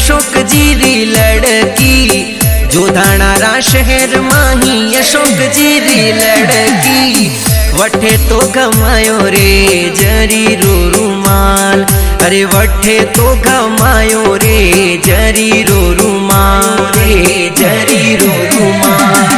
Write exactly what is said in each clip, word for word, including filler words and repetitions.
अशोक जीरी लड़की, जोधाणारा शहर माही अशोक जीरी लड़की। वठे तो कमायो रे जरी रो रुमाल, अरे वठे तो कमायो रे जरी रो रुमाल, रे जरी रो रुमाल।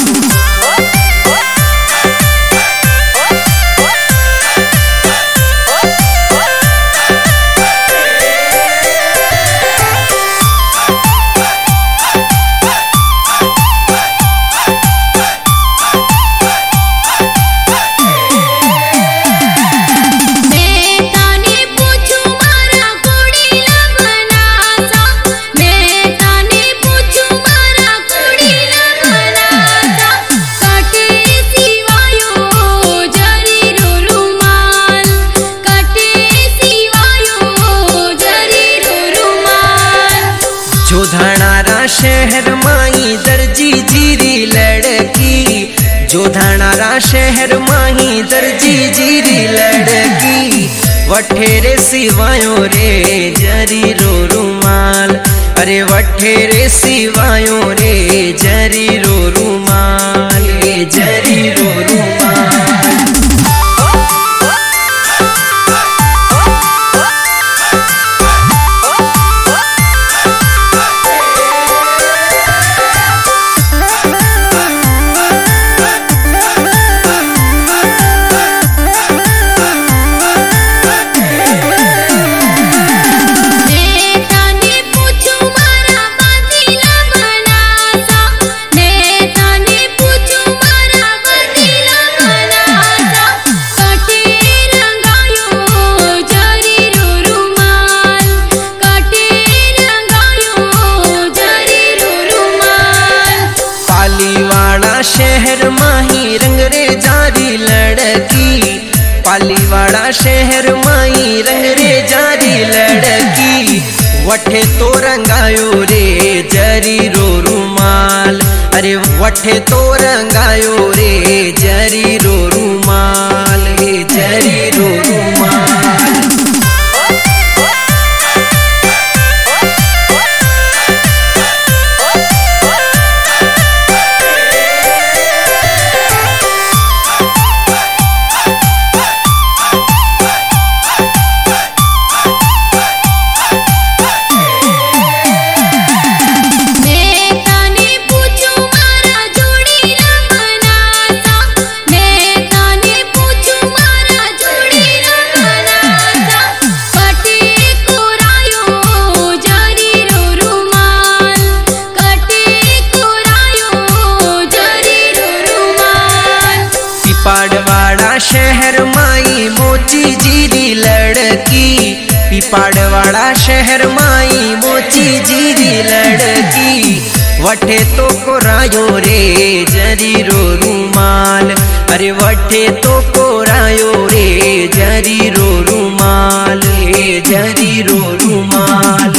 जोधाणारा शहर माही दर्जी जीरी लड़की, जोधाणारा शहर माही दर्जी जीरी लड़की। वठे रे सिवायो रे जरी रो रुमाल, अरे वठे रे सिवायो रे जरी रो रुमाल, रे जरी रो रुमाल। शहर माही रंग रे जारी लड़की, पालीवाड़ा शहर माही रंग रे जारी लड़की। वठे तो रंगायो रे जरी रो रुमाल, अरे वठे तो रंगायो रे जरी रो रुमाल, रे जरी रो रुमाल। पिपाड़वाड़ा शहर माई मोची जीरी लड़की, पिपाड़वाड़ा शहर माई मोची जीरी लड़की। वठे तो कोरायो रे जरी रो रुमाल, अरे वठे तो कोरायो रे जरी रो रुमाल, रे जरी रो रुमाल।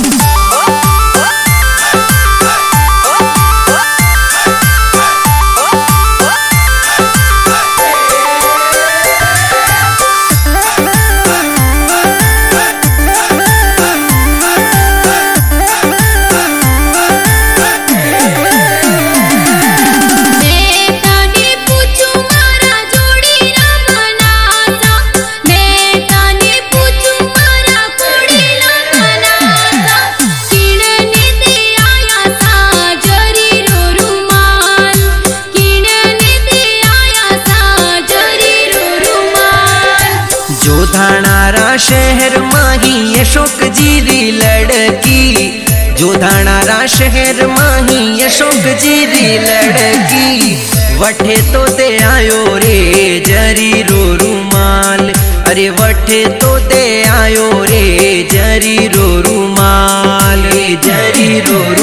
जोधाणारा शहर माही अशोक जीरी लड़की, जोधाणारा शहर माही अशोक जीरी लड़की। वठे तो ते आयो रे जरी रो रुमाल, अरे वठे तो ते आयो रे जरी रो रुमाल, रे जरी रो